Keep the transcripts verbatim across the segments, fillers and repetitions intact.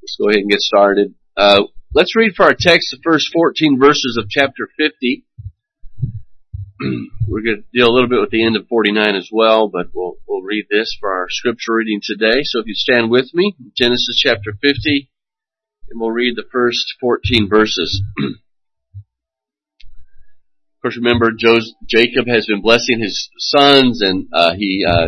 Let's go ahead and get started. Uh, let's read for our text the first fourteen verses of chapter fifty. We're going to deal a little bit with the end of forty-nine as well, but we'll, we'll read this for our scripture reading today. So if you stand with me, Genesis chapter fifty, and we'll read the first fourteen verses. Of course, remember, Jacob has been blessing his sons, and uh, he uh,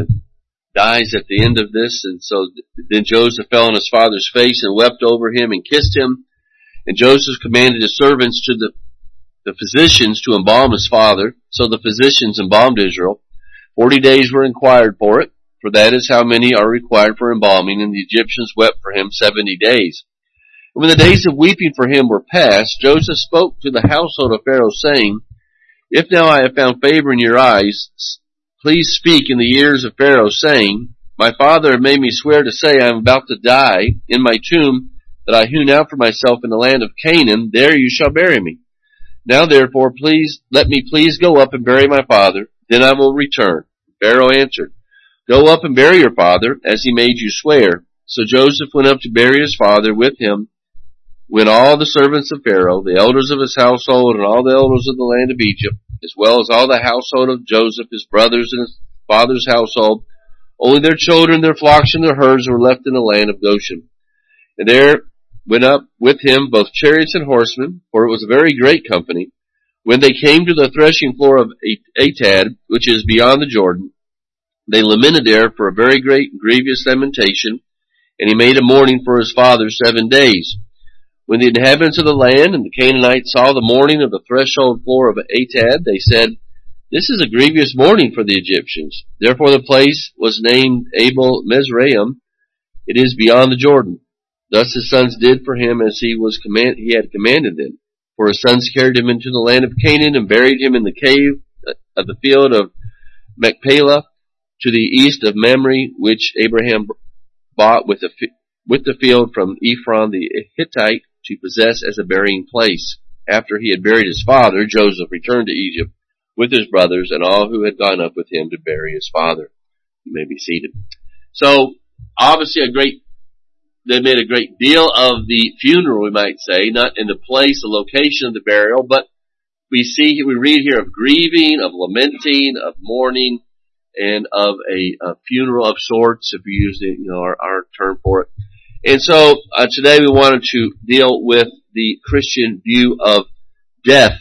dies at the end of this. And so then Joseph fell on his father's face and wept over him and kissed him. And Joseph commanded his servants to the, the physicians to embalm his father. So the physicians embalmed Israel. Forty days were required for it, for that is how many are required for embalming. And the Egyptians wept for him seventy days. And when the days of weeping for him were past, Joseph spoke to the household of Pharaoh, saying, If now I have found favor in your eyes, please speak in the ears of Pharaoh, saying, My father made me swear to say, I am about to die in my tomb that I hewn out for myself in the land of Canaan. There you shall bury me. Now therefore, please, let me please go up and bury my father, then I will return. Pharaoh answered, Go up and bury your father, as he made you swear. So Joseph went up to bury his father. With him when all the servants of Pharaoh, the elders of his household, and all the elders of the land of Egypt, as well as all the household of Joseph, his brothers, and his father's household. Only their children, their flocks, and their herds were left in the land of Goshen. And there went up with him both chariots and horsemen, for it was a very great company. When they came to the threshing floor of Atad, which is beyond the Jordan, they lamented there for a very great and grievous lamentation, and he made a mourning for his father seven days. When the inhabitants of the land and the Canaanites saw the mourning of the threshold floor of Atad, they said, This is a grievous mourning for the Egyptians. Therefore the place was named Abel Mizraim. It is beyond the Jordan. Thus his sons did for him as he was command he had commanded them. For his sons carried him into the land of Canaan and buried him in the cave of the field of Machpelah to the east of Mamre, which Abraham bought with the with the field from Ephron the Hittite to possess as a burying place. After he had buried his father, Joseph returned to Egypt with his brothers and all who had gone up with him to bury his father. You may be seated. So, obviously a great, they made a great deal of the funeral, we might say, not in the place, the location of the burial, but we see, we read here of grieving, of lamenting, of mourning, and of a, a funeral of sorts, if we use the, you know, our, our term for it. And so, uh, today we wanted to deal with the Christian view of death.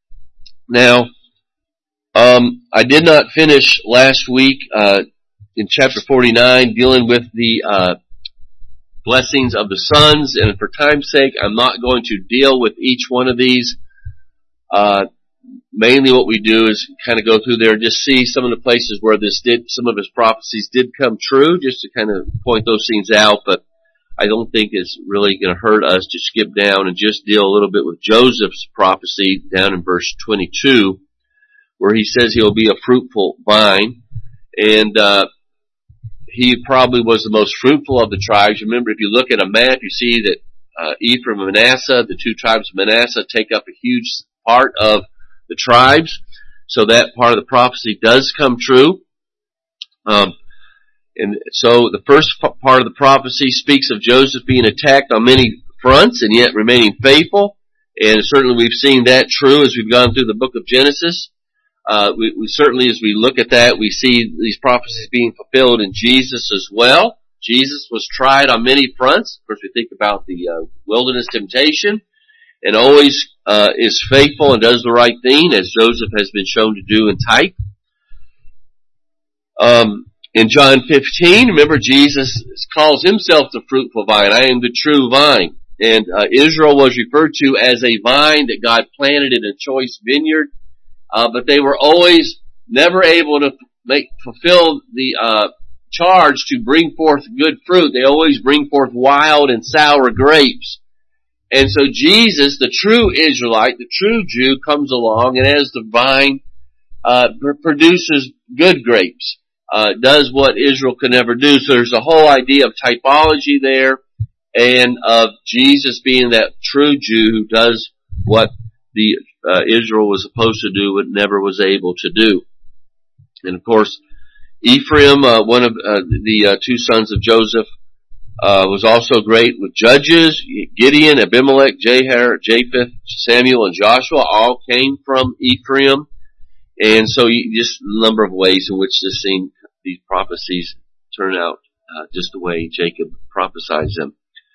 Now, um, I did not finish last week, uh, in chapter forty-nine, dealing with the, uh, blessings of the sons, and for time's sake, I'm not going to deal with each one of these. Uh, mainly what we do is kind of go through there and just see some of the places where this did, some of his prophecies did come true, just to kind of point those things out, but I don't think it's really going to hurt us to skip down and just deal a little bit with Joseph's prophecy down in verse twenty-two, where he says he'll be a fruitful vine. And uh he probably was the most fruitful of the tribes. Remember, if you look at a map, you see that uh Ephraim and Manasseh, the two tribes of Manasseh, take up a huge part of the tribes. So that part of the prophecy does come true. Um And so the first part of the prophecy speaks of Joseph being attacked on many fronts and yet remaining faithful. And certainly we've seen that true as we've gone through the book of Genesis. Uh, we, we certainly, as we look at that, we see these prophecies being fulfilled in Jesus as well. Jesus was tried on many fronts. Of course, we think about the uh, wilderness temptation, and always uh, is faithful and does the right thing, as Joseph has been shown to do in type. Um, In John fifteen, remember Jesus calls himself the fruitful vine. I am the true vine. And uh, Israel was referred to as a vine that God planted in a choice vineyard. Uh, but they were always never able to make, fulfill the uh, charge to bring forth good fruit. They always bring forth wild and sour grapes. And so Jesus, the true Israelite, the true Jew, comes along and as the vine uh, produces good grapes. Uh, does what Israel could never do. So there's a whole idea of typology there, and of Jesus being that true Jew who does what the uh, Israel was supposed to do but never was able to do. And of course, Ephraim, uh, one of uh, the uh, two sons of Joseph, uh, was also great with judges. Gideon, Abimelech, Jahar, Japheth, Samuel, and Joshua all came from Ephraim. And so you, just a number of ways in which this scene, these prophecies turn out uh, just the way Jacob prophesies them.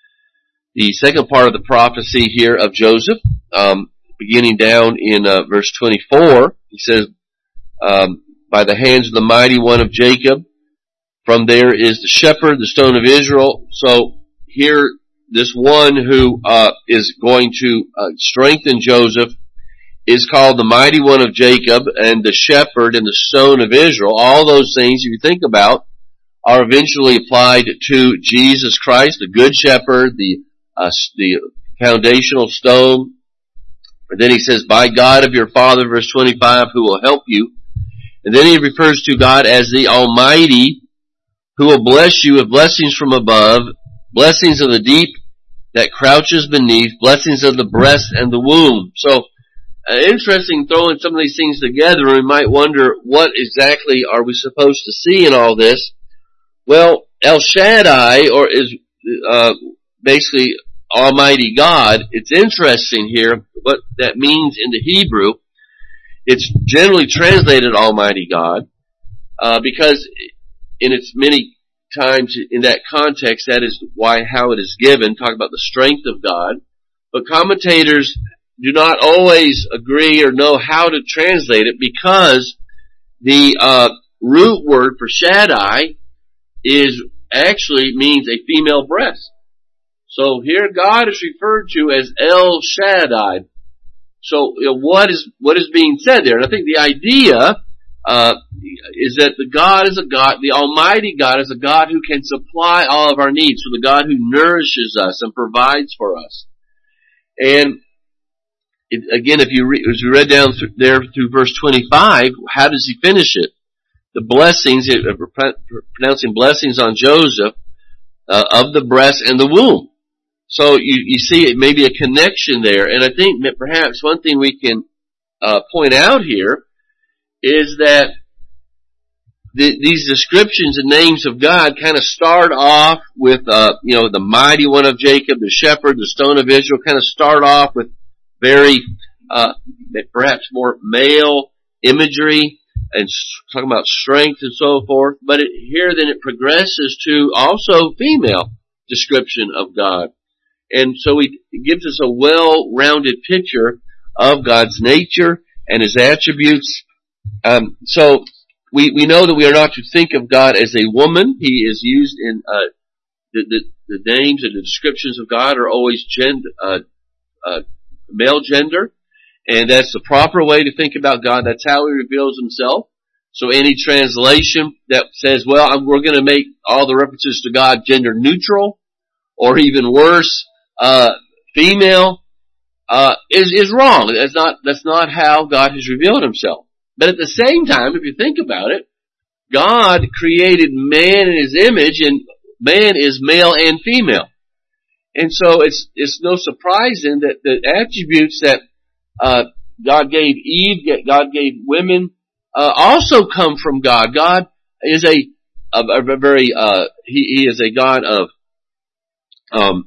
The second part of the prophecy here of Joseph, um, beginning down in uh, verse twenty-four, he says, um, by the hands of the mighty one of Jacob, from there is the shepherd, the stone of Israel. So here, this one who uh, is going to uh, strengthen Joseph is called the mighty one of Jacob, and the shepherd and the stone of Israel. All those things, if you think about, are eventually applied to Jesus Christ, the good shepherd, the uh, the foundational stone. And then he says, by God of your father, verse twenty-five, who will help you. And then he refers to God as the Almighty, who will bless you with blessings from above, blessings of the deep that crouches beneath, blessings of the breast and the womb. So, uh, interesting throwing some of these things together, and we might wonder, what exactly are we supposed to see in all this? Well, El Shaddai, or is uh, basically Almighty God. It's interesting here what that means in the Hebrew. It's generally translated Almighty God, uh, because in its many times in that context, that is why how it is given, talk about the strength of God. But commentators do not always agree or know how to translate it, because the uh, root word for Shaddai is actually means a female breast. So here God is referred to as El Shaddai. So you know, what is what is being said there? And I think the idea uh, is that the God is a God, the Almighty God is a God who can supply all of our needs. So the God who nourishes us and provides for us. And it, again, if you re, as you read down through, there through verse twenty-five, how does he finish it? The blessings, uh, pronouncing blessings on Joseph uh, of the breast and the womb. So you, you see it may be a connection there. And I think that perhaps one thing we can uh, point out here is that the, these descriptions and names of God kind of start off with, uh, you know, the mighty one of Jacob, the shepherd, the stone of Israel, kind of start off with very, uh, perhaps more male imagery and talking about strength and so forth. But it, here then it progresses to also female description of God. And so he, it gives us a well-rounded picture of God's nature and His attributes. Um, so we, we know that we are not to think of God as a woman. He is used in, uh, the, the, the names and the descriptions of God are always gender, uh, uh, male gender. And that's the proper way to think about God. That's how He reveals Himself. So any translation that says, well, I'm, we're going to make all the references to God gender neutral, or even worse, uh, female, uh, is, is wrong. That's not, that's not how God has revealed Himself. But at the same time, if you think about it, God created man in His image, and man is male and female. And so it's, it's no surprising that the attributes that, uh, God gave Eve, God gave women, uh, also come from God. God is a, a, a very, uh, he, he is a God of, um,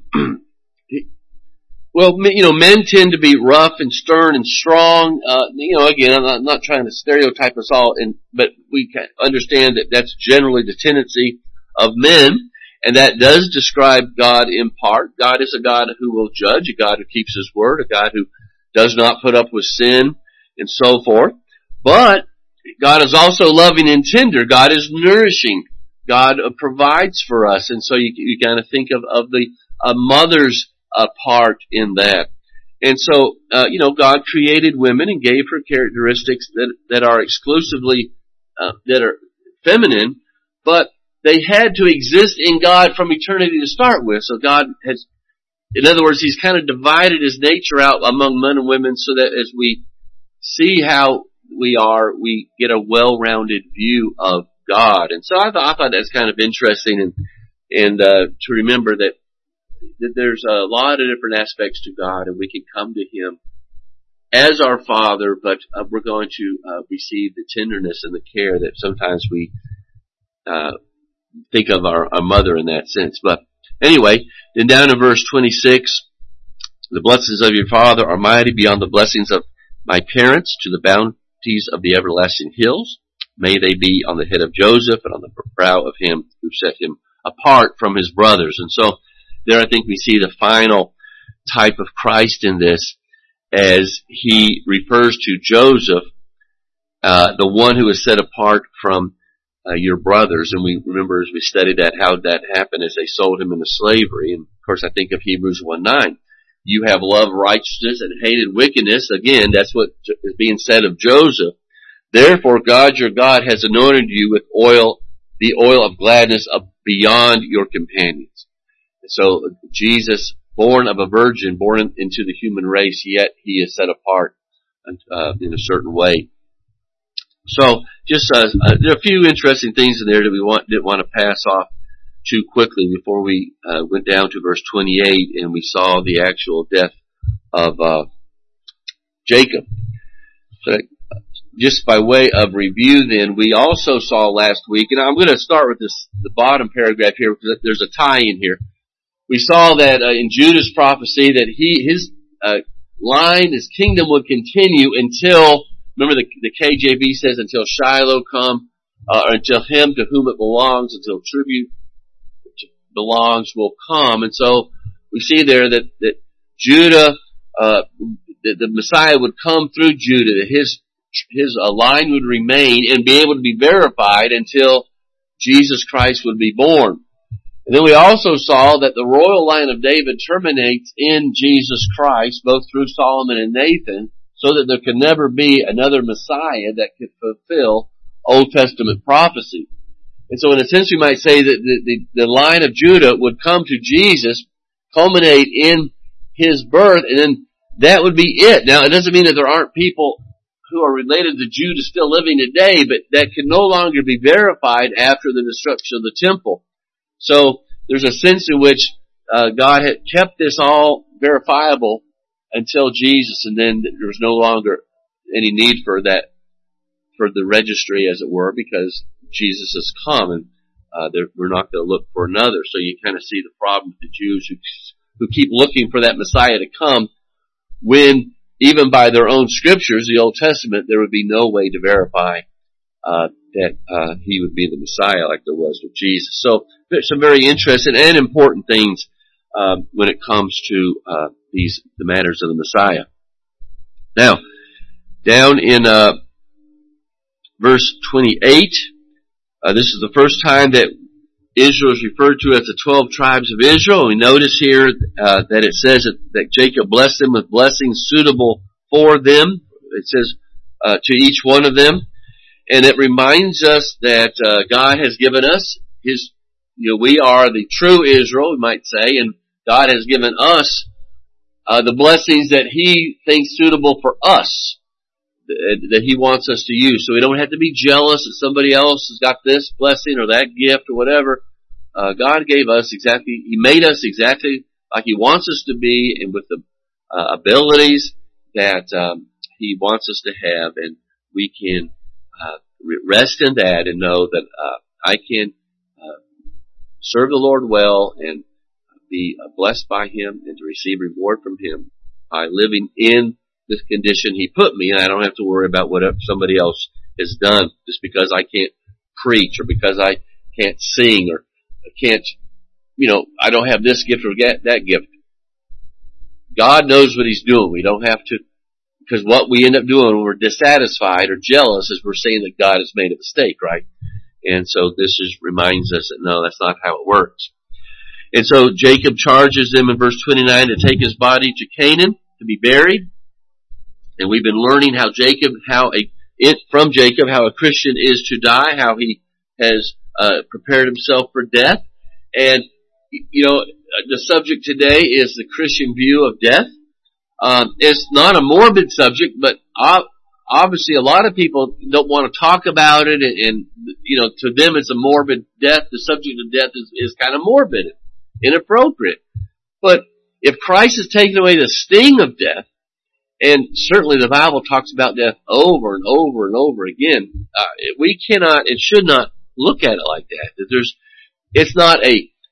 well, you know, men tend to be rough and stern and strong. Uh, you know, again, I'm not, I'm not trying to stereotype us all, in, but we can understand that that's generally the tendency of men, and that does describe God in part. God is a God who will judge, a God who keeps His word, a God who does not put up with sin, and so forth. But God is also loving and tender. God is nourishing. God uh, provides for us, and so you, you kind of think of, of the uh, mother's uh, part in that. And so, uh, you know, God created women and gave her characteristics that that are exclusively uh, that are feminine, but they had to exist in God from eternity to start with. So God has, in other words, He's kind of divided His nature out among men and women, so that as we see how we are, we get a well-rounded view of God. And so I thought, I thought that's kind of interesting, and and uh, to remember that that there's a lot of different aspects to God, and we can come to Him as our Father, but uh, we're going to uh, receive the tenderness and the care that sometimes we uh, think of our, our mother in that sense. But Anyway, then down in verse twenty-six, the blessings of your father are mighty beyond the blessings of my parents to the bounties of the everlasting hills. May they be on the head of Joseph and on the brow of him who set him apart from his brothers. And so there I think we see the final type of Christ in this as he refers to Joseph, uh, the one who is set apart from uh, your brothers. And we remember as we studied that how that happened as they sold him into slavery. And of course I think of Hebrews one nine. You have loved righteousness and hated wickedness. Again, that's what is being said of Joseph. Therefore God your God has anointed you with oil, the oil of gladness of beyond your companions. And so Jesus, born of a virgin, born into the human race, yet he is set apart uh, in a certain way. So just uh, uh, there are a few interesting things in there that we want, didn't want to pass off too quickly before we uh, went down to verse twenty-eight and we saw the actual death of uh, Jacob. So just by way of review then, we also saw last week, and I'm going to start with this the bottom paragraph here because there's a tie in here. We saw that uh, in Judah's prophecy that he his uh, line, his kingdom would continue until, remember the, the K J V says, until Shiloh come, uh, or until him to whom it belongs, until tribute belongs will come. And so we see there that, that Judah, uh, the, the Messiah would come through Judah, that his, his uh, line would remain and be able to be verified until Jesus Christ would be born. And then we also saw that the royal line of David terminates in Jesus Christ, both through Solomon and Nathan, so that there could never be another Messiah that could fulfill Old Testament prophecy. And so in a sense we might say that the, the, the line of Judah would come to Jesus, culminate in his birth, and then that would be it. Now it doesn't mean that there aren't people who are related to Judah still living today, but that can no longer be verified after the destruction of the temple. So there's a sense in which uh, God had kept this all verifiable until Jesus, and then there was no longer any need for that, for the registry as it were, because Jesus has come, and uh, we're not going to look for another. So you kind of see the problem with the Jews who who keep looking for that Messiah to come, when even by their own scriptures, the Old Testament, there would be no way to verify uh, that uh, he would be the Messiah like there was with Jesus. So there's some very interesting and important things um, when it comes to uh, these the matters of the Messiah. Now, down in uh, verse twenty-eight. Uh, this is the first time that Israel is referred to as the twelve tribes of Israel. We notice here uh, that it says that, that Jacob blessed them with blessings suitable for them. It says uh, to each one of them. And it reminds us that uh, God has given us His, you know, we are the true Israel, we might say, and God has given us uh, the blessings that He thinks suitable for us, that He wants us to use. So we don't have to be jealous that somebody else has got this blessing or that gift or whatever. Uh, God gave us exactly, He made us exactly like He wants us to be, and with the uh, abilities that um, He wants us to have, and we can uh, rest in that and know that uh, I can uh, serve the Lord well and be uh, blessed by Him and to receive reward from Him by living in this condition He put me, and I don't have to worry about what somebody else has done just because I can't preach or because I can't sing or I can't, you know, I don't have this gift or that gift. God knows what He's doing. We don't have to, because what we end up doing when we're dissatisfied or jealous is we're saying that God has made a mistake, right? And so this is, reminds us that no, that's not how it works. And so Jacob charges them in verse twenty-nine to take his body to Canaan to be buried. And we've been learning how Jacob, how a, it, from Jacob, how a Christian is to die, how he has uh, prepared himself for death. And, you know, the subject today is the Christian view of death. Um, it's not a morbid subject, but obviously a lot of people don't want to talk about it, and, and you know, to them it's a morbid death. The subject of death is, is kind of morbid, inappropriate. But if Christ has taken away the sting of death, and certainly the Bible talks about death over and over and over again, uh, we cannot and should not look at it like that. That there's, it's not a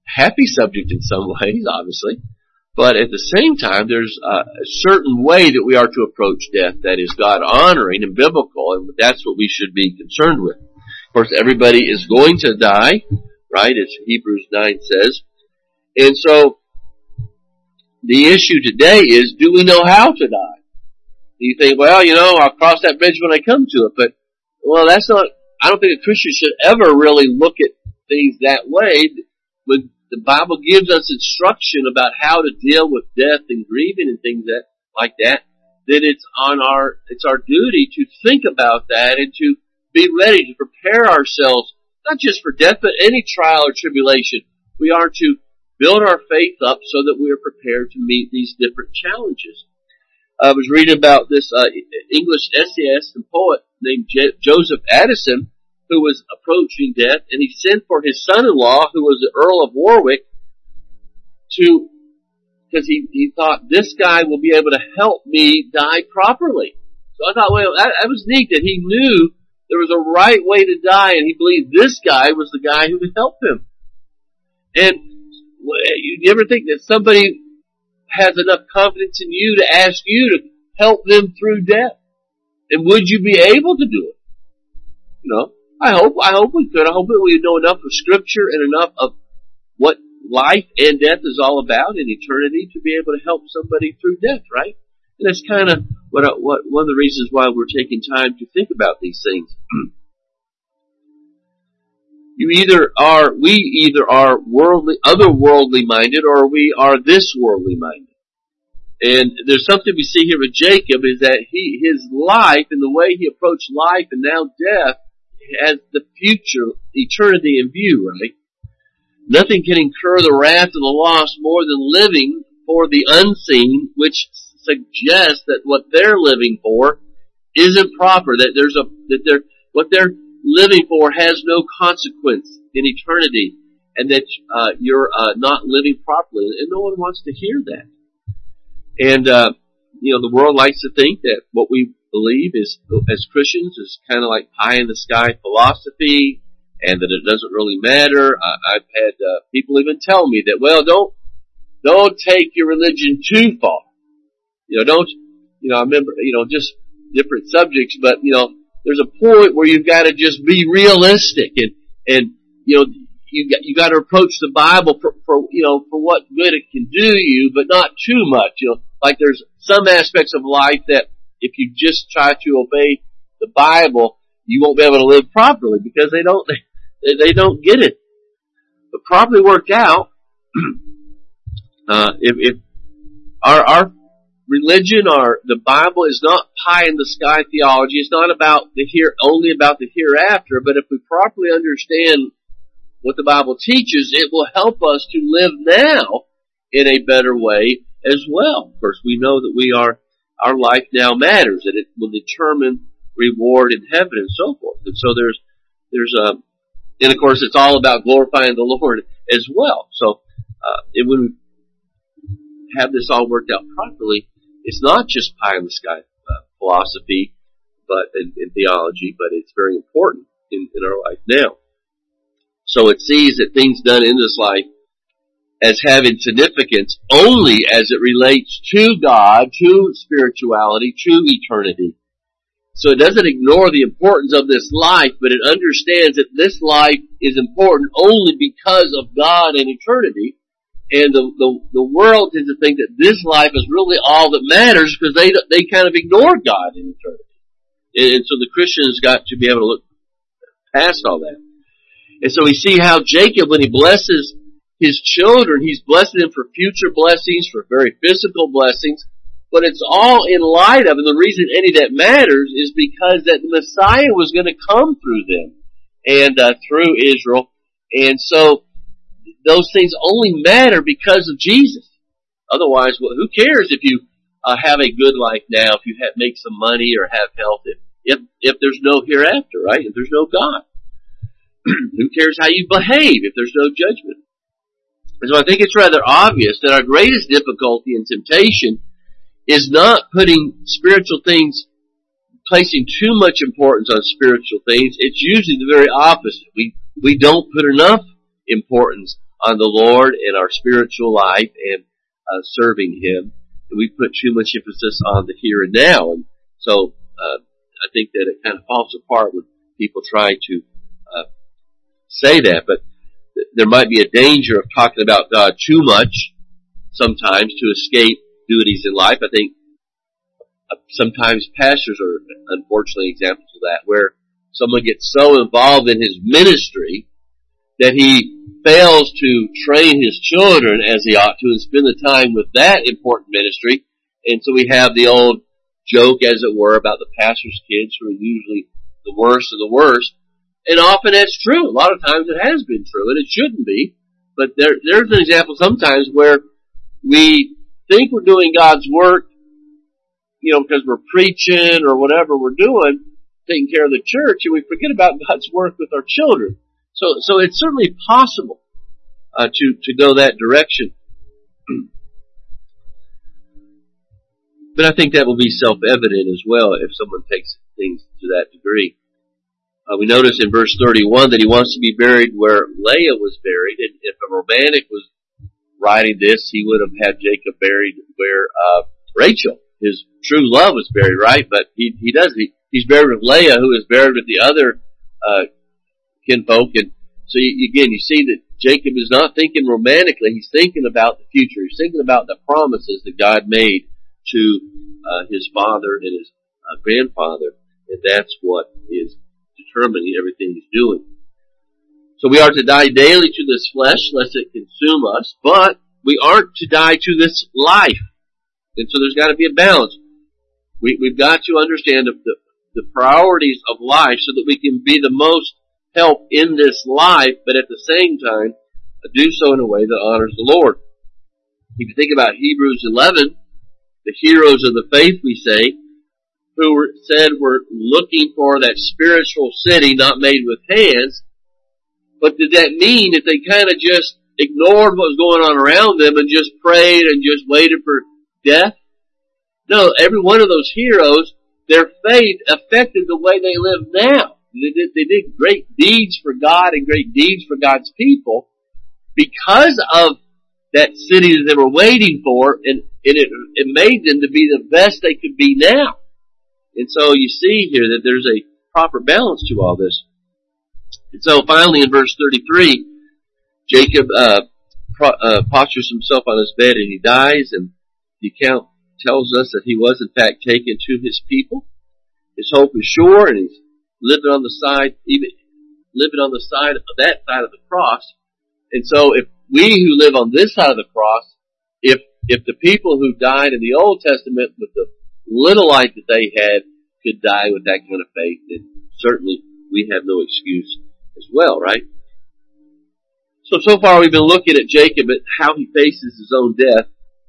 happy subject in some ways, obviously. But at the same time, there's a certain way that we are to approach death that is God-honoring and biblical, and that's what we should be concerned with. Of course, everybody is going to die, right, as Hebrews nine says. And so, the issue today is, do we know how to die? You think, well, you know, I'll cross that bridge when I come to it, but, well, that's not, I don't think a Christian should ever really look at things that way. When the Bible gives us instruction about how to deal with death and grieving and things that, like that, then it's on our, it's our duty to think about that and to be ready to prepare ourselves, not just for death, but any trial or tribulation. We are to build our faith up so that we are prepared to meet these different challenges. I was reading about this uh, English essayist and poet named J- Joseph Addison, who was approaching death, and he sent for his son-in-law, who was the Earl of Warwick, to, because he, he thought, this guy will be able to help me die properly. So I thought, well, that, that was neat that he knew there was a right way to die, and he believed this guy was the guy who could help him. And you ever think that somebody has enough confidence in you to ask you to help them through death? And would you be able to do it? You know, I hope, I hope we could. I hope that we know enough of Scripture and enough of what life and death is all about in eternity to be able to help somebody through death, right? And that's kind of what, what one of the reasons why we're taking time to think about these things. You either are, we either are worldly, otherworldly minded, or we are this worldly minded. And there's something we see here with Jacob is that he, his life and the way he approached life and now death has the future, eternity in view, right? Nothing can incur the wrath of the lost more than living for the unseen, which suggests that what they're living for isn't proper, that there's a, that they're, what they're living for has no consequence in eternity, and that uh, you're uh, not living properly, and no one wants to hear that. And uh, you know, the world likes to think that what we believe is, as Christians, is kind of like pie in the sky philosophy, and that it doesn't really matter. Uh, I've had uh, people even tell me that, well, don't don't take your religion too far. You know, don't. You know, I remember, you know, just different subjects, but you know, there's a point where you've got to just be realistic, and and you know, you got you got to approach the Bible for, for you know for what good it can do you, but not too much. You know, like there's some aspects of life that if you just try to obey the Bible, you won't be able to live properly because they don't they, they don't get it. But properly worked out, uh, if, if our our religion or the Bible is not pie in the sky theology. It's not about the here, only about the hereafter, but if we properly understand what the Bible teaches, it will help us to live now in a better way as well. Of course, we know that we are, our life now matters, and it will determine reward in heaven and so forth. And so there's, there's a, and of course it's all about glorifying the Lord as well. So, uh, it would have this all worked out properly. It's not just pie in the sky uh, philosophy, but in, in theology, but it's very important in, in our life now. So it sees that things done in this life as having significance only as it relates to God, to spirituality, to eternity. So it doesn't ignore the importance of this life, but it understands that this life is important only because of God and eternity. And the, the, the world tends to think that this life is really all that matters because they, they kind of ignore God in eternity. And, and so the Christian's got to be able to look past all that. And so we see how Jacob, when he blesses his children, he's blessing them for future blessings, for very physical blessings, but it's all in light of, and the reason any of that matters is because that the Messiah was going to come through them and uh, through Israel. And so those things only matter because of Jesus. Otherwise, well, who cares if you uh, have a good life now, if you have, make some money or have health, if, if, if there's no hereafter, right? If there's no God. Who cares how you behave if there's no judgment? And so I think it's rather obvious that our greatest difficulty and temptation is not putting spiritual things, placing too much importance on spiritual things. It's usually the very opposite. We, we don't put enough importance on the Lord and our spiritual life and uh, serving Him. And we put too much emphasis on the here and now. And so uh, I think that it kind of falls apart when people try to uh, say that. But th- there might be a danger of talking about God too much sometimes to escape duties in life. I think uh, sometimes pastors are unfortunately examples of that, where someone gets so involved in his ministry that he fails to train his children as he ought to and spend the time with that important ministry. And so we have the old joke, as it were, about the pastor's kids who are usually the worst of the worst. And often that's true. A lot of times it has been true, and it shouldn't be. But there, there's an example sometimes where we think we're doing God's work, you know, because we're preaching or whatever we're doing, taking care of the church, and we forget about God's work with our children. So, so it's certainly possible uh, to to go that direction. But I think that will be self-evident as well if someone takes things to that degree. Uh, we notice in verse thirty-one that he wants to be buried where Leah was buried, and if a romantic was writing this, he would have had Jacob buried where uh, Rachel, his true love, was buried, right? But he he does he, he's buried with Leah, who is buried with the other uh, kinfolk, and so you, again you see that Jacob is not thinking romantically; he's thinking about the future. He's thinking about the promises that God made to uh, his father and his uh, grandfather, and that's what is determining everything he's doing. So we are to die daily to this flesh, lest it consume us, but we aren't to die to this life. And so there's got to be a balance. We, we've got to understand the, the, the priorities of life so that we can be the most help in this life, but at the same time, do so in a way that honors the Lord. If you think about Hebrews eleven, the heroes of the faith, we say, who were, said were looking for that spiritual city not made with hands, but did that mean that they kind of just ignored what was going on around them and just prayed and just waited for death? No, every one of those heroes, their faith affected the way they live now. They did, they did great deeds for God and great deeds for God's people because of that city that they were waiting for, and, and it, it made them to be the best they could be now. And so you see here that there's a proper balance to all this. And so finally in verse thirty-three, Jacob uh, pro, uh, postures himself on his bed and he dies, and the account tells us that he was in fact taken to his people. His hope is sure, and he's living on the side, even living on the side of that side of the cross. And so if we who live on this side of the cross, if if the people who died in the Old Testament with the little light that they had could die with that kind of faith, then certainly we have no excuse as well, right? So, so far we've been looking at Jacob, at how he faces his own death,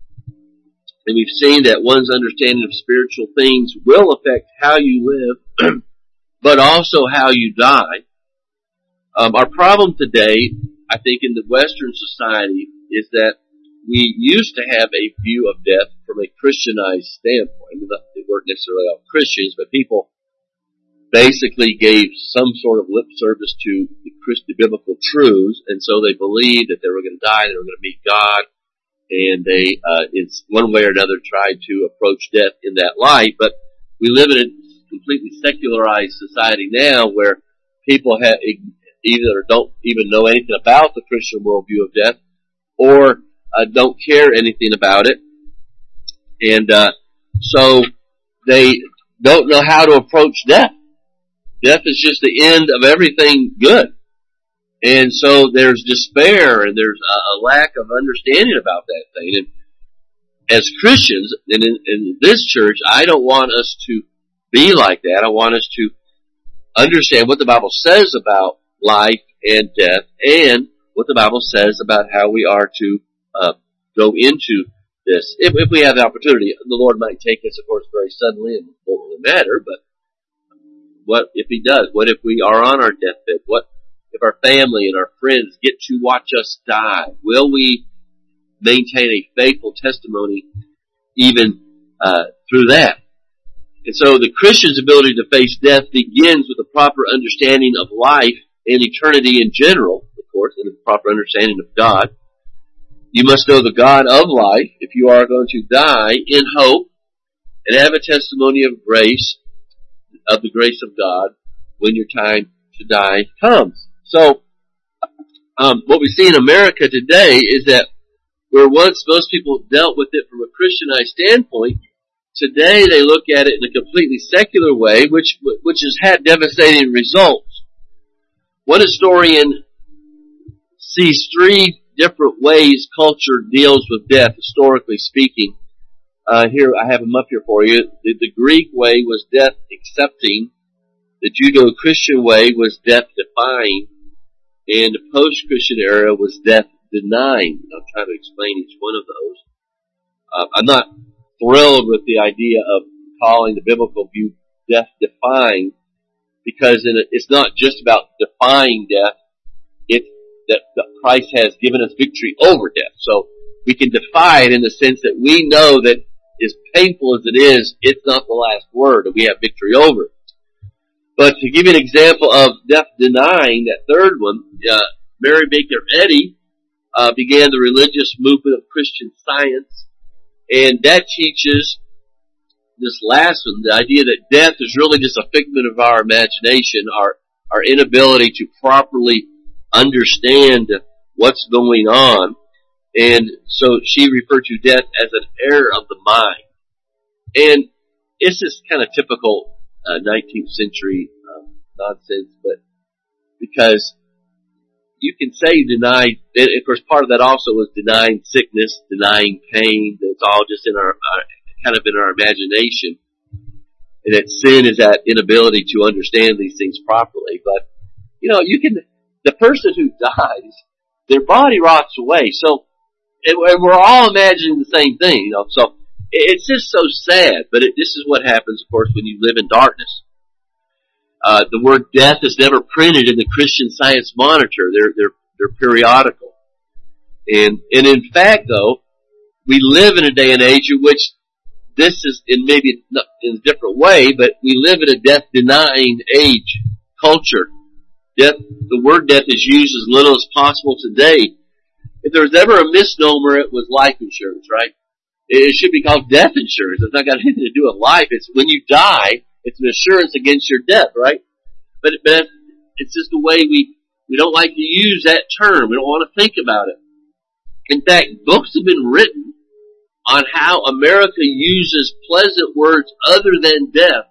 and we've seen that one's understanding of spiritual things will affect how you live, but also how you die. Um, our problem today, I think, in the Western society is that we used to have a view of death from a Christianized standpoint. I mean, they weren't necessarily all Christians, but people basically gave some sort of lip service to the Christian biblical truths, and so they believed that they were going to die, they were going to meet God, and they, uh, in one way or another, tried to approach death in that light. But we live in a completely secularized society now where people have either don't even know anything about the Christian worldview of death, or uh, don't care anything about it, and uh, so they don't know how to approach death. Death is just the end of everything good. And so there's despair and there's a, a lack of understanding about that thing. And as Christians, and in, in this church, I don't want us to be like that. I want us to understand what the Bible says about life and death, and what the Bible says about how we are to uh, go into this. If, if we have the opportunity, the Lord might take us, of course, very suddenly, and it won't really matter, but what if He does? What if we are on our deathbed? What if our family and our friends get to watch us die? Will we maintain a faithful testimony even uh, through that? And so the Christian's ability to face death begins with a proper understanding of life and eternity in general, of course. forth, and a proper understanding of God. You must know the God of life if you are going to die in hope and have a testimony of grace, of the grace of God, when your time to die comes. So, um, what we see in America today is that where once most people dealt with it from a Christianized standpoint, today they look at it in a completely secular way, which which has had devastating results. One historian sees three different ways culture deals with death, historically speaking. Uh, here, I have them up here for you. The, the Greek way was death accepting. The Judeo-Christian way was death defying. And the post-Christian era was death denying. I'll try to explain each one of those. Uh, I'm not thrilled with the idea of calling the biblical view death defying, because in a, it's not just about defying death. It's that Christ has given us victory over death. So we can defy it in the sense that we know that as painful as it is, it's not the last word, and we have victory over it. But to give you an example of death denying, that third one, uh, Mary Baker Eddy uh, began the religious movement of Christian Science, and that teaches this last one, the idea that death is really just a figment of our imagination, our our inability to properly understand what's going on. And so she referred to death as an error of the mind. And it's just kind of typical uh, nineteenth century um, nonsense, but because you can say deny, and of course part of that also was denying sickness, denying pain. It's all just in our, our kind of in our imagination. And that sin is that inability to understand these things properly. But, you know, you can, the person who dies, their body rots away. So, and we're all imagining the same thing, you know. So, it's just so sad. But it, this is what happens, of course, when you live in darkness. Uh, the word death is never printed in the Christian Science Monitor. They're, they're, they're periodical. And, and in fact, though, we live in a day and age in which this is, in maybe not in a different way, but we live in a death-denying age, culture. Death, the word death is used as little as possible today. If there was ever a misnomer, it was life insurance, right? It should be called death insurance. It's not got anything to do with life. It's when you die, it's an assurance against your death, right? But, but it's just the way we, we don't like to use that term. We don't want to think about it. In fact, books have been written on how America uses pleasant words other than death.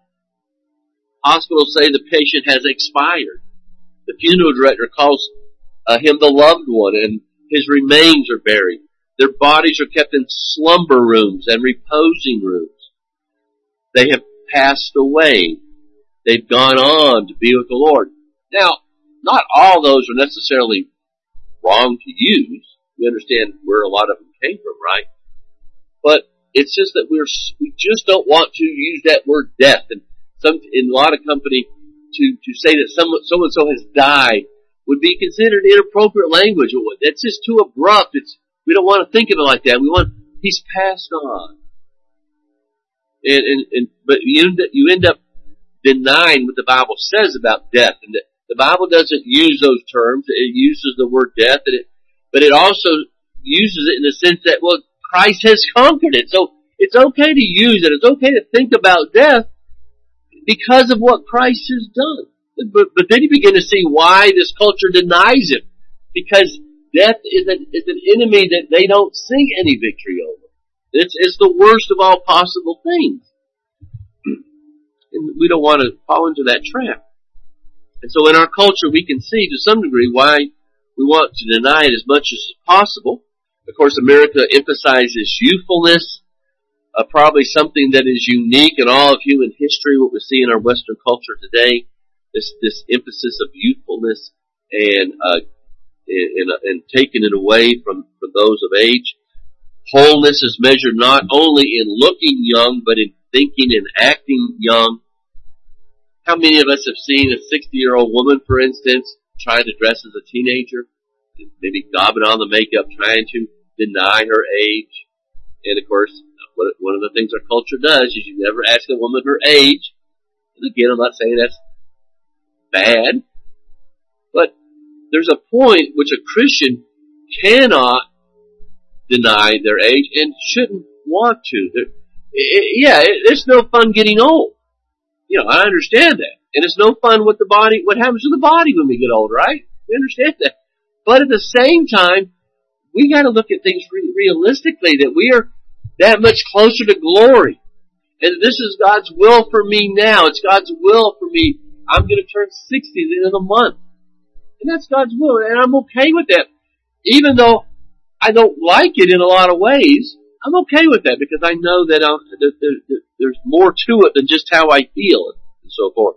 Hospitals say the patient has expired. The funeral director calls uh, him the loved one, and his remains are buried. Their bodies are kept in slumber rooms and reposing rooms. They have passed away. They've gone on to be with the Lord. Now, not all those are necessarily wrong to use. We understand where a lot of them came from, right? But it's just that we're we just don't want to use that word death. And some in a lot of company to to say that someone so and so has died would be considered inappropriate language. It's just too abrupt. It's we don't want to think of it like that. We want he's passed on. And and, and but you end up, you end up denying what the Bible says about death. And the, the Bible doesn't use those terms. It uses the word death, and it but it also uses it in the sense that well. Christ has conquered it. So it's okay to use it. It's okay to think about death because of what Christ has done. But, but then you begin to see why this culture denies it. Because death is an, is an enemy that they don't see any victory over. It's, it's the worst of all possible things. And we don't want to fall into that trap. And so in our culture we can see to some degree why we want to deny it as much as possible. Of course, America emphasizes youthfulness, uh, probably something that is unique in all of human history, what we see in our Western culture today, this this emphasis of youthfulness and uh, and, and taking it away from, from those of age. Wholeness is measured not only in looking young, but in thinking and acting young. How many of us have seen a sixty-year-old woman, for instance, trying to dress as a teenager? Maybe gobbing on the makeup, trying to deny her age. And of course, one of the things our culture does is you never ask a woman her age. And again, I'm not saying that's bad, but there's a point which a Christian cannot deny their age and shouldn't want to. It, it, yeah, it, it's no fun getting old. You know, I understand that. And it's no fun with the body, what happens to the body when we get old, right? We understand that. But at the same time, we gotta look at things re- realistically, that we are that much closer to glory. And this is God's will for me now. It's God's will for me. I'm gonna turn sixty in a month. And that's God's will, and I'm okay with that. Even though I don't like it in a lot of ways, I'm okay with that because I know that, um, that, that, that there's more to it than just how I feel and so forth.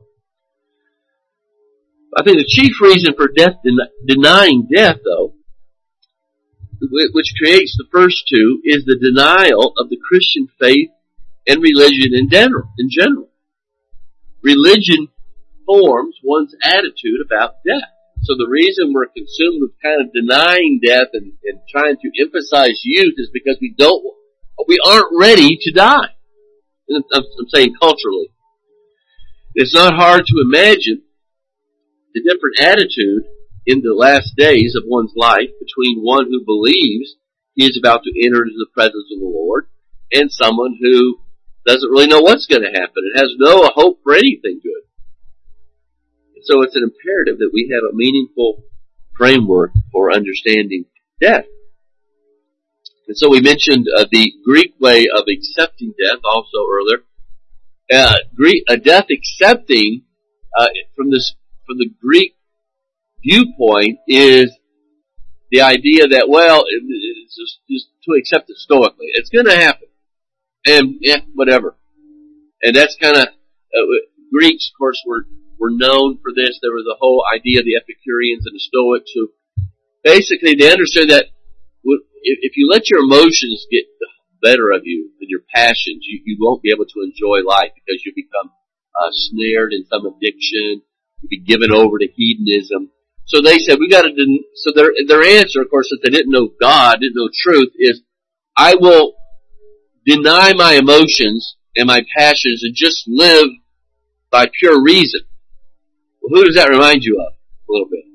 I think the chief reason for death, den- denying death, though, which creates the first two, is the denial of the Christian faith and religion in general. In general. Religion forms one's attitude about death. So the reason we're consumed with kind of denying death and, and trying to emphasize youth is because we don't, we aren't ready to die. I'm, I'm saying culturally. It's not hard to imagine the different attitude in the last days of one's life between one who believes he is about to enter into the presence of the Lord and someone who doesn't really know what's going to happen and has no hope for anything good. So it's an imperative that we have a meaningful framework for understanding death. And so we mentioned uh, the Greek way of accepting death also earlier. Uh, Greek, a death accepting uh, from this from the Greek viewpoint is the idea that, well, it's just, just to accept it stoically. It's going to happen, and yeah, whatever. And that's kind of uh, Greeks, of course, were. were known for this. There was the whole idea of the Epicureans and the Stoics who basically they understood that if you let your emotions get the better of you and your passions, you, you won't be able to enjoy life because you become uh, snared in some addiction. You'll be given over to hedonism. So they said we got to. Den- so their their answer, of course, if they didn't know God, didn't know truth, is I will deny my emotions and my passions and just live by pure reason. Well, who does that remind you of a little bit?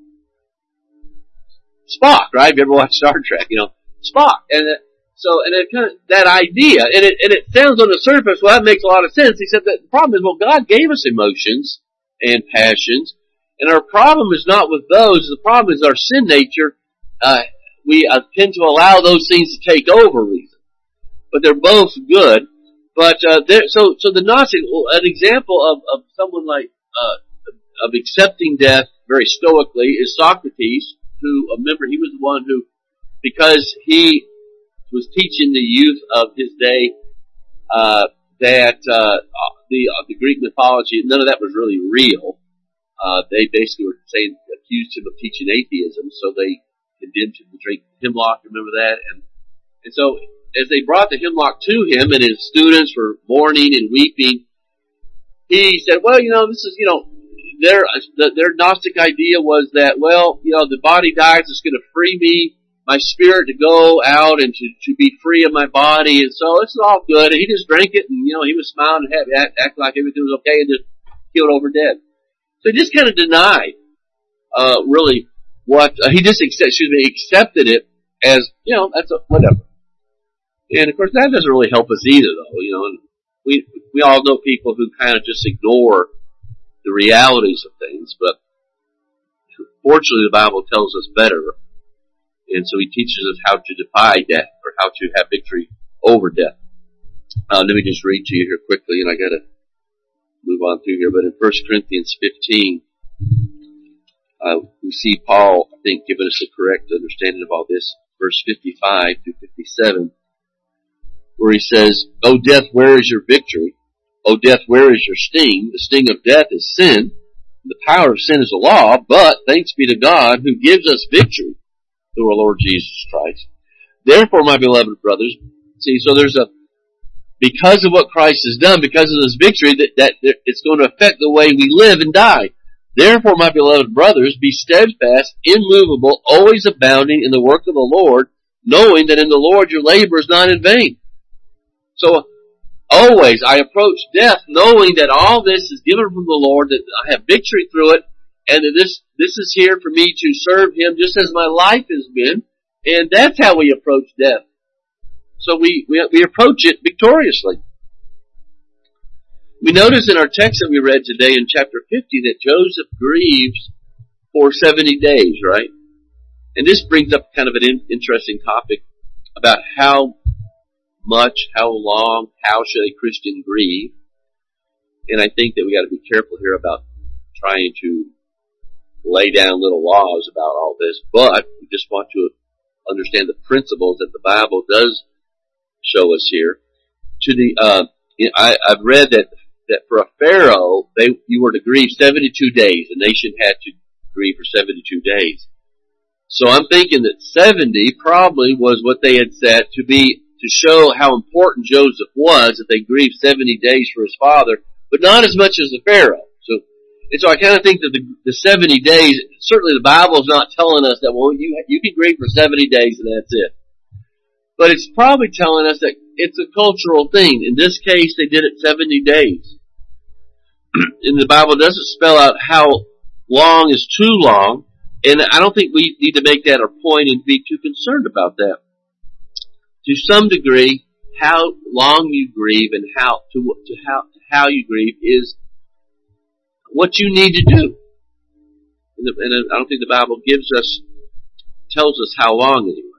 Spock, right? Have you ever watched Star Trek? You know, Spock. And it, so, and it kind of, that idea, and it, and it sounds on the surface, well, that makes a lot of sense, except that the problem is, well, God gave us emotions and passions, and our problem is not with those, the problem is our sin nature, uh, we uh, tend to allow those things to take over reason. But they're both good, but, uh, so, so the Gnostic, an example of, of someone like, uh, of accepting death very stoically is Socrates, who, remember, he was the one who, because he was teaching the youth of his day, uh, that, uh, the, uh, the Greek mythology, none of that was really real. Uh, they basically were saying, accused him of teaching atheism, so they condemned him to drink hemlock, remember that? And, and so, as they brought the hemlock to him and his students were mourning and weeping, he said, well, you know, this is, you know, their, their Gnostic idea was that, well, you know, the body dies, it's going to free me, my spirit to go out and to, to be free of my body, and so it's all good. And he just drank it, and, you know, he was smiling and happy, act, acting like everything was okay, and just keeled over dead. So he just kind of denied, uh, really what, uh, he just accept, excuse me, accepted it as, you know, that's a, whatever. And of course that doesn't really help us either, though, you know, and we, we all know people who kind of just ignore the realities of things, but fortunately the Bible tells us better, and so he teaches us how to defy death, or how to have victory over death. Uh, let me just read to you here quickly, and I gotta move on through here, but in First Corinthians fifteen, uh, we see Paul, I think, giving us a correct understanding of all this, verse fifty-five through fifty-seven, where he says, O death, where is your victory? O death, where is your sting? The sting of death is sin. The power of sin is the law, but thanks be to God who gives us victory through our Lord Jesus Christ. Therefore, my beloved brothers, see, so there's a, because of what Christ has done, because of this victory, that, that it's going to affect the way we live and die. Therefore, my beloved brothers, be steadfast, immovable, always abounding in the work of the Lord, knowing that in the Lord your labor is not in vain. So, always, I approach death knowing that all this is given from the Lord, that I have victory through it, and this this is here for me to serve Him just as my life has been, and that's how we approach death. So we, we, we approach it victoriously. We notice in our text that we read today in chapter fifty that Joseph grieves for seventy days, right? And this brings up kind of an in, interesting topic about how much, how long, how should a Christian grieve. And I think that we got to be careful here about trying to lay down little laws about all this, but we just want to understand the principles that the Bible does show us here. To the, uh, I, I've read that that for a pharaoh, they you were to grieve seventy-two days. The nation had to grieve for seventy-two days. So I'm thinking that seventy probably was what they had set to be to show how important Joseph was, that they grieved seventy days for his father, but not as much as the pharaoh. So, and so I kind of think that the, the seventy days, certainly the Bible's not telling us that, well, you you can grieve for seventy days and that's it. But it's probably telling us that it's a cultural thing. In this case, they did it seventy days. And the Bible doesn't spell out how long is too long, and I don't think we need to make that our point and be too concerned about that. To some degree, how long you grieve and how to, to how how you grieve is what you need to do. And, the, and I don't think the Bible gives us tells us how long anyway.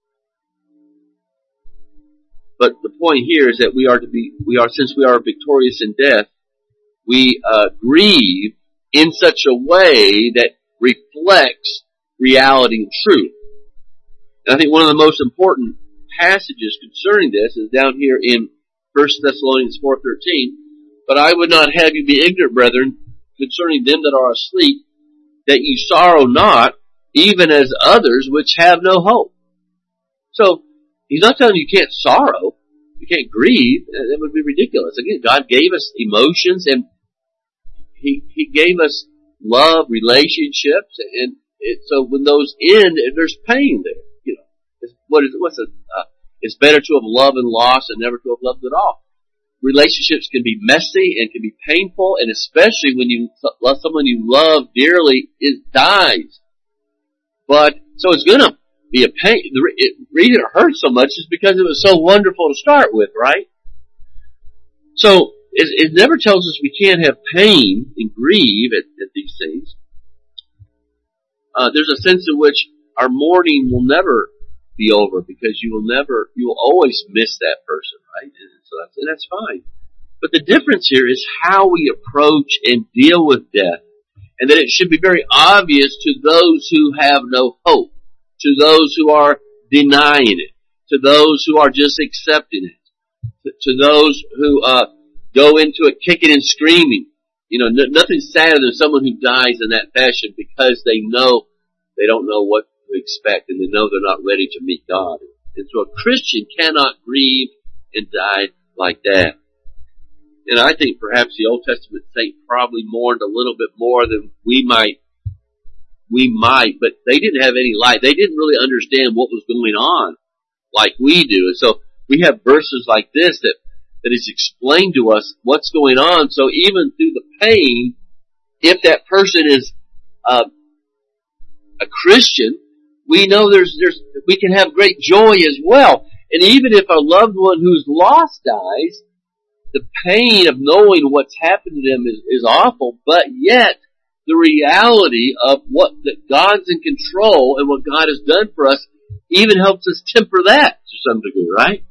But the point here is that we are to be we are since we are victorious in death, we uh, grieve in such a way that reflects reality and truth. And I think one of the most important passages concerning this is down here in First Thessalonians four thirteen. But I would not have you be ignorant, brethren, concerning them that are asleep, that ye sorrow not, even as others which have no hope. So, he's not telling you you can't sorrow, you can't grieve. That would be ridiculous. Again, God gave us emotions, and He He gave us love, relationships, and it, so when those end, there's pain there. You know, it's, what is what's a? Uh, it's better to have loved and lost than never to have loved at all. Relationships can be messy and can be painful, and especially when you love someone you love dearly, it dies. But so it's gonna be a pain. The reason it hurts so much is because it was so wonderful to start with, right? So it, it never tells us we can't have pain and grieve at, at these things. Uh, there's a sense in which our mourning will never be over because you will never, you will always miss that person, right? And so that's, and that's fine. But the difference here is how we approach and deal with death, and that it should be very obvious to those who have no hope, to those who are denying it, to those who are just accepting it, to, to those who uh, go into it kicking and screaming. You know, n- nothing's sadder than someone who dies in that fashion because they know they don't know what to expect and they know they're not ready to meet God. And so a Christian cannot grieve and die like that. And I think perhaps the Old Testament saint probably mourned a little bit more than we might, we might, but they didn't have any light. They didn't really understand what was going on like we do. And so we have verses like this that, that is explained to us what's going on. So even through the pain, if that person is uh, a Christian, we know there's, there's, we can have great joy as well. And even if a loved one who's lost dies, the pain of knowing what's happened to them is, is awful, but yet the reality of what that God's in control and what God has done for us even helps us temper that to some degree, right?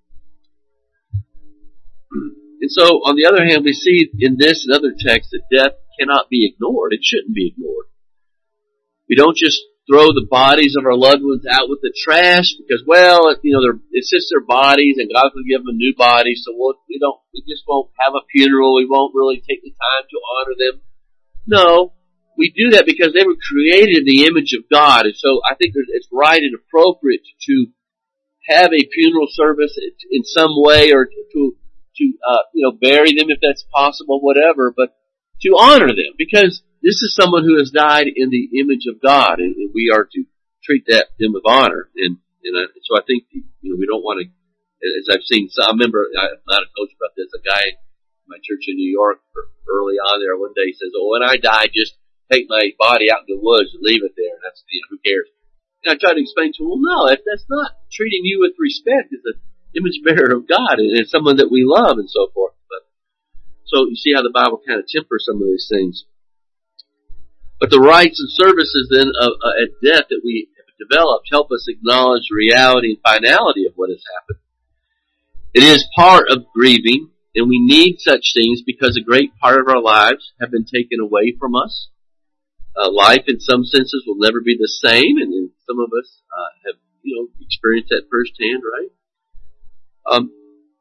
And so, on the other hand, we see in this and other texts that death cannot be ignored. It shouldn't be ignored. We don't just throw the bodies of our loved ones out with the trash because, well, you know, they're, it's just their bodies and God will give them a new body, so we'll, we don't, we just won't have a funeral. We won't really take the time to honor them. No, we do that because they were created in the image of God, and so I think it's right and appropriate to have a funeral service in some way or to to, uh, you know, bury them if that's possible, whatever, but to honor them, because this is someone who has died in the image of God, and, and we are to treat that them with honor. And, and I, so I think, you know, we don't want to, as I've seen, so I remember, I might have told you about this, a guy in my church in New York early on there one day says, oh, when I die, just take my body out in the woods and leave it there. And that's, you know, who cares? And I try to explain to him, well, no, that, that's not treating you with respect as an image bearer of God and, and someone that we love and so forth. But so you see how the Bible kind of tempers some of these things. But the rights and services then of, uh, at death that we have developed help us acknowledge the reality and finality of what has happened. It is part of grieving, and we need such things because a great part of our lives have been taken away from us. Uh, life, in some senses, will never be the same, and, and some of us uh, have, you know, experienced that firsthand, right? Um,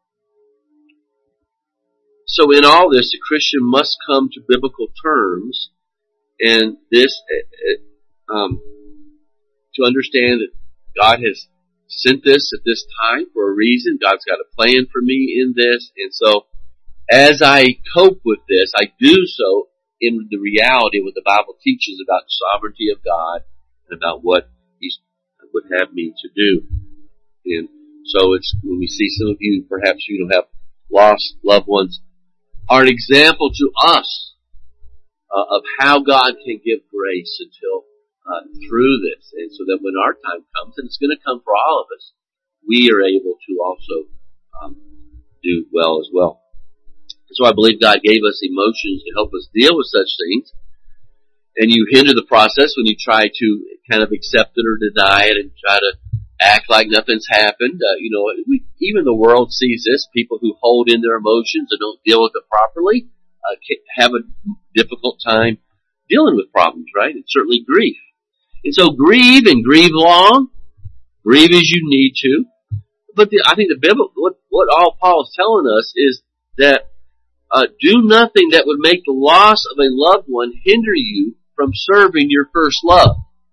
so, in all this, a Christian must come to biblical terms, and this uh, um, to understand that God has sent this at this time for a reason. God's got a plan for me in this. And so as I cope with this, I do so in the reality of what the Bible teaches about the sovereignty of God and about what He would have me to do. And so it's when we see some of you, perhaps you don't have lost loved ones, are an example to us uh, of how God can give grace until Uh, through this, and so that when our time comes, and it's going to come for all of us, we are able to also um, do well as well. So I believe God gave us emotions to help us deal with such things, and you hinder the process when you try to kind of accept it or deny it and try to act like nothing's happened. Uh, you know, we, even the world sees this. People who hold in their emotions and don't deal with it properly uh, have a difficult time dealing with problems, right? And certainly grief. And so grieve and grieve long. Grieve as you need to. But the, I think the Bible, what, what all Paul is telling us is that uh, do nothing that would make the loss of a loved one hinder you from serving your first love,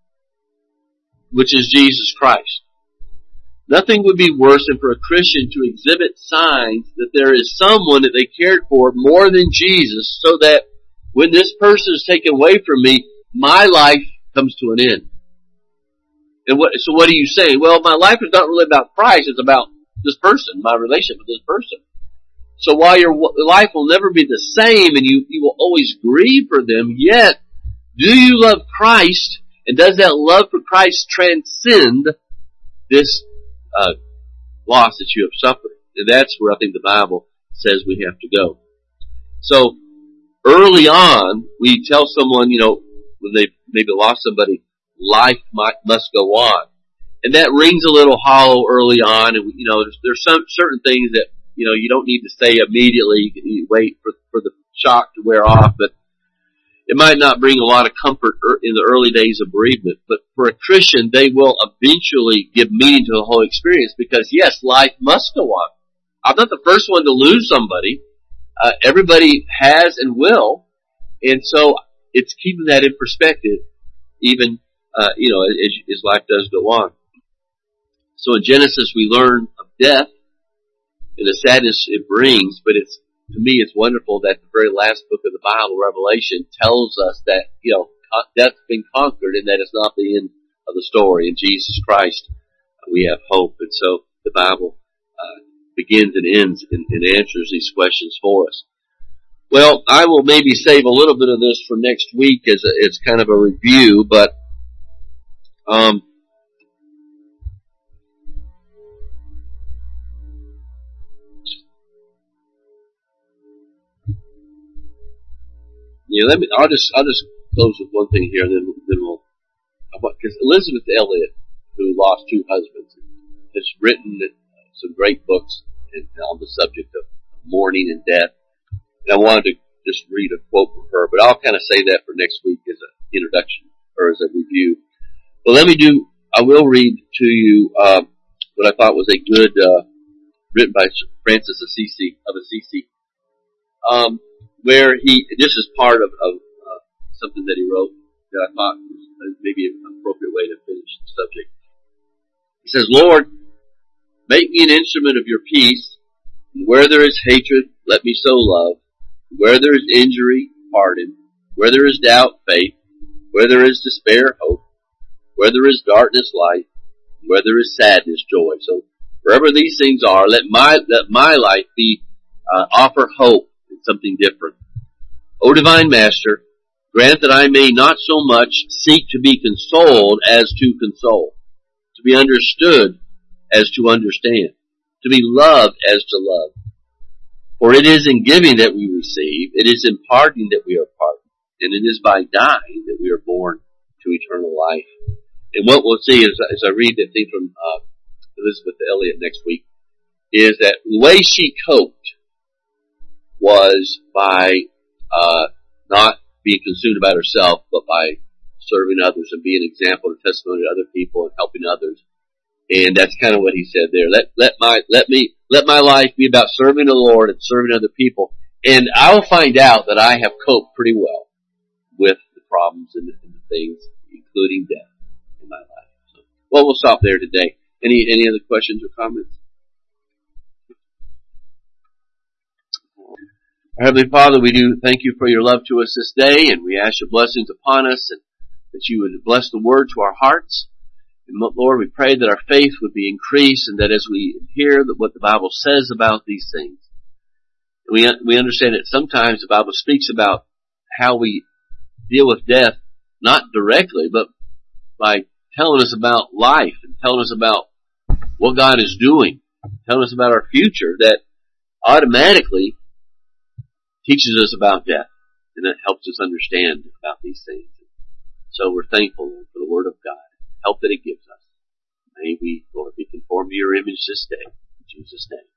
which is Jesus Christ. Nothing would be worse than for a Christian to exhibit signs that there is someone that they cared for more than Jesus, so that when this person is taken away from me, my life comes to an end. And what, so what are you saying? Well, my life is not really about Christ, it's about this person, my relationship with this person. So while your life will never be the same and you, you will always grieve for them, yet, do you love Christ, and does that love for Christ transcend this uh, loss that you have suffered? And that's where I think the Bible says we have to go. So, early on, we tell someone, you know, when they maybe lost somebody, life might, must go on. And that rings a little hollow early on, and, you know, there's, there's some certain things that, you know, you don't need to say immediately. You can you wait for, for the shock to wear off, but it might not bring a lot of comfort in the early days of bereavement. But for a Christian, they will eventually give meaning to the whole experience, because yes, life must go on. I'm not the first one to lose somebody. Uh, everybody has and will. And so it's keeping that in perspective, even, uh, you know, as, as life does go on. So in Genesis, we learn of death and the sadness it brings, but it's, to me, it's wonderful that the very last book of the Bible, Revelation, tells us that, you know, death's been conquered and that it's not the end of the story. In Jesus Christ, we have hope. And so the Bible uh, begins and ends and, and answers these questions for us. Well, I will maybe save a little bit of this for next week as a, it's kind of a review, but um, yeah, let me. I'll just I'll just close with one thing here, then then we'll. Because Elizabeth Elliot, who lost two husbands, has written some great books on the subject of mourning and death. And I wanted to just read a quote from her, but I'll kind of say that for next week as an introduction or as a review. But let me do, I will read to you uh, what I thought was a good, uh, written by Francis Assisi, of Assisi, um, where he, this is part of, of uh, something that he wrote that I thought was maybe an appropriate way to finish the subject. He says, Lord, make me an instrument of your peace, and where there is hatred, let me sow love. Where there is injury, pardon. Where there is doubt, faith. Where there is despair, hope. Where there is darkness, light. Where there is sadness, joy. So wherever these things are, let my let my life be uh, offer hope in something different. O Divine Master, Grant that I may not so much seek to be consoled as to console, to be understood as to understand, to be loved as to love. For it is in giving that we receive, it is in pardoning that we are pardoned, and it is by dying that we are born to eternal life. And what we'll see as, as I read that thing from uh, Elizabeth Elliot next week, is that the way she coped was by uh, not being consumed about herself, but by serving others and being an example and testimony to other people and helping others. And that's kind of what he said there. Let let my let me let my life be about serving the Lord and serving other people. And I will find out that I have coped pretty well with the problems and the, and the things, including death, in my life. So, well, we'll stop there today. Any any other questions or comments? Our Heavenly Father, we do thank you for your love to us this day, and we ask your blessings upon us, and that you would bless the word to our hearts. And Lord, we pray that our faith would be increased, and that as we hear what the Bible says about these things, we we understand that sometimes the Bible speaks about how we deal with death, not directly, but by telling us about life and telling us about what God is doing, telling us about our future, that automatically teaches us about death, and it helps us understand about these things. So we're thankful for the Word of God, help that it gives us. May we, Lord, be conformed to your image this day. In Jesus' name.